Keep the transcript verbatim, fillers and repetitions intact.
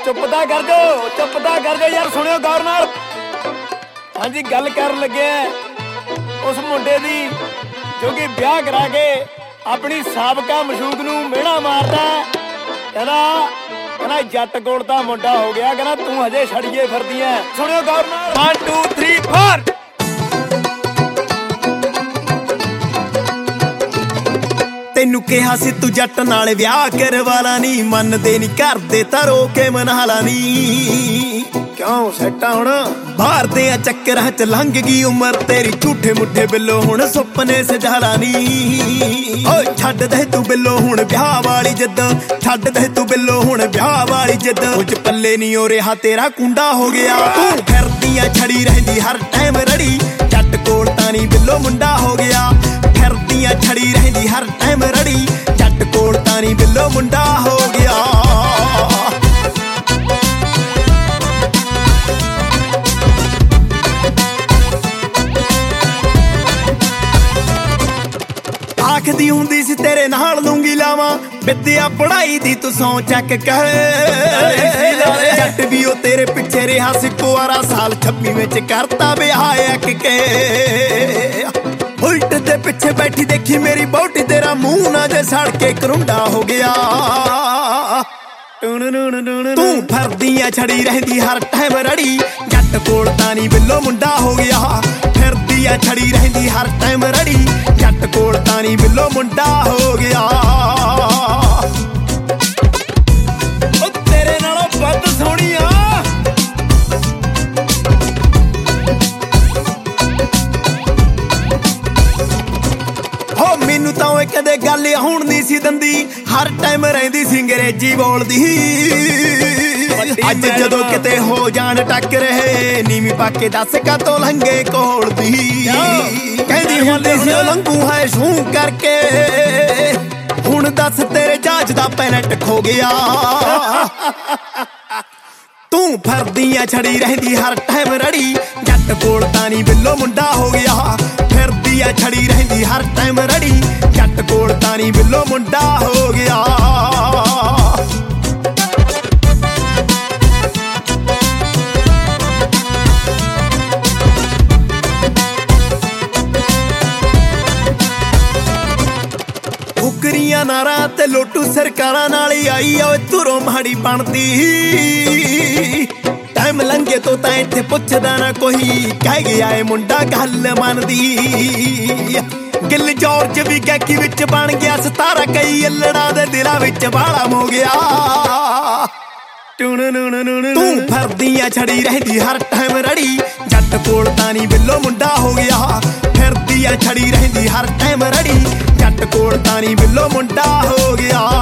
चुपता कर दो चुपता कर दो यार, सुनियो गौर नाल। हाँ जी, गल कर लगे उस मुंडे दी जो कि ब्याह करा के अपनी साबका मशूक नूं मिहणा मारदा। कहना कहना जट कोल दा मुंडा हो गया, कहना तू हजे छड़िए फिरदी ऐ। सुनियो गौर नाल, वन टू थ्री फोर। तेनू कहा सी तू जट नाल विआह करवाला नी, मनदे नी घर दे तां रो के मनाला नी। क्यों सैटा हुण बाहर दे चक्करां च लंघ गई उमर तेरी, झूठे मुठे बिल्लो हुण सुपने सजाला नी। ओए छड्ड दे तू बिल्लो हुण विआह वाली जिद्द, छड्ड दे तू बिल्लो हुण विआह वाली जिद्द। कुछ पल्ले नी हो रहा तेरा कुंडा हो गया, तू फिरदियां छड़ी रहिंदी हर टाइम रड़ी। जट कोल तां नी बिल्लो मुंडा हो गया, फिरदियां छड़ी रहिंदी हर टाइम रड़ी। जट कोल तां नी बिल्लो मुंडा हो गया। आखदी हुंदी सी तेरे नाल लूंगी लावां, विद्या पढ़ाई दी तू सौ चक कहे। जट भी ओ तेरे पिछे रहा सी कुआरा, साल छब्बी विच करता विआह अक के। उल्ट दे पिछे बैठी देखी मेरी बोटी, तेरा मुंह ना जे सड़ के करुंडा हो गया। तू फिरदियां छड़ी रहंदी हर टाइम रड़ी। जट कोल तां नी बिल्लो मुंडा हो गया, फिरदियां छड़ी रहंदी हर टाइम रड़ी। जट कोल तां नी बिल्लो मुंडा हो गया। ओ तेरे नालों वध सोहणीआ हो, मैनू तां ओए कदे गल होण नहीं सी दंदी, हर टाइम रहिंदी सी अंग्रेजी बोलदी। अज जदों किते हो जाण टक रहे, नीवी पाके दस का तो लंघे कोल दी। कहंदी हुंदी सी लंघू है शू करके, हुण दस तेरे जहाज दा पैलेट खो गया। तू फिरदियां छड़ी रहिंदी हर टाइम रड़ी। जट कोल तां नी बिल्लो मुंडा हो गया, फिरदियां छड़ी रहिंदी हर टाइम रड़ी। जट कोल तां नी बिल्लो मुंडा हो गया। फुकरियां नारा ते लोटू सरकारां नाल ही आई, ओए तुरों माड़ी बनदी। टाइम लंघे तो तां इत्थे पुछदा ना कोई, कह गया ए मुंडा गल मनदी। गिल जॉर्ज भी गैकी विच बन गया सितारा, कई अल्लड़ा दे दिलां विच बाड़ा हो गया। तू फिरदियां छड़ी रहंदी हर टाइम रड़ी। जट कोल तां नी बिल्लो मुंडा हो गया, फिरदियां छड़ी रहंदी हर टाइम रड़ी। जट कोल तां नी बिल्लो मुंडा हो गया।